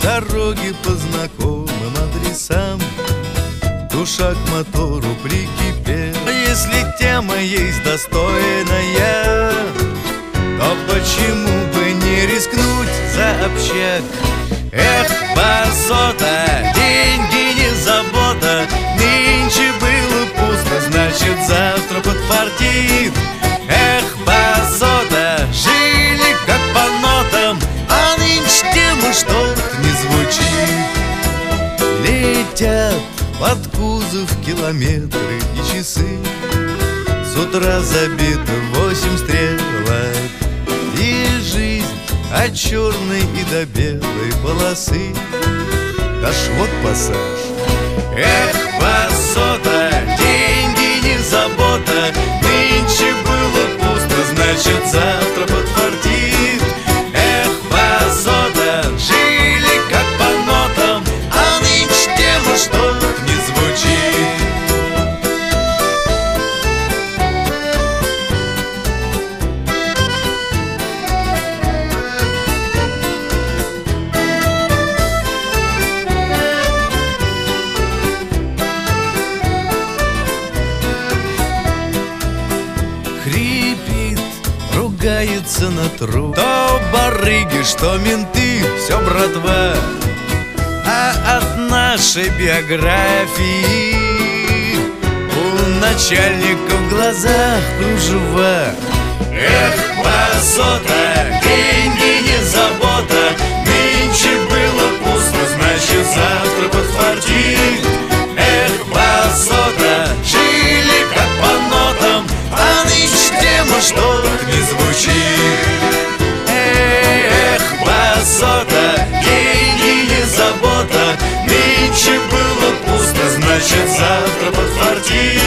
дороги по знакомым адресам, душа к мотору прикипела. Если тема есть достойная, то почему бы не рискнуть за общак? Эх, басота, деньги не забота, нынче было пусто, значит завтра подфартит. Эх, басота, жили как по нотам, а нынче тема что-то не звучит. Летят под кузов километры и часы, с утра забиты 8 стрелок, и жизнь от черной и до белой полосы. Аж вот пассаж. Эх, басота, деньги не забота, нынче было пусто, значит завтра подфартит. Эх, басота, жили как по нотам, а нынче тема что-то не звучит. Хрипит, ругается на труд, то барыги, что менты, все братва. А от нашей биографии у начальника в глазах кружева. Эх, басота, деньги не забота, нынче было пусто, значит завтра подфартит. Эх, басота, жили как по нотам, а нынче тема что-то не звучит. Эх, басота, деньги не забота, нынче было пусто, значит завтра подфартит.